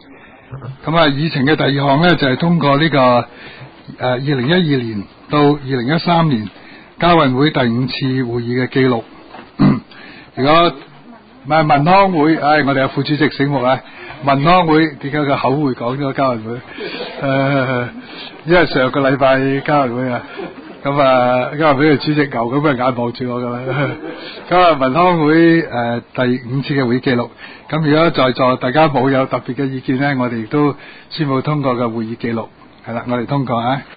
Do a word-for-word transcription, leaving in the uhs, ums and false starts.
咁啊，議程嘅第二項呢，就係、是、通過呢、這個誒二零一二年到二零一三年交運會第五次會議嘅記錄。如果唔係民康會，唉、哎，我哋有副主席醒目啊！民康會點解個口會講咗交運會？誒、呃，因為上個禮拜交運會啊，咁啊，交運會嘅主席牛咁啊眼望住我噶啦。咁啊，民康會誒、呃、第五次嘅會議記錄。咁如果在座大家冇有特別嘅意見呢，我哋亦都宣布通過嘅會議記錄。係啦，我哋通過啊。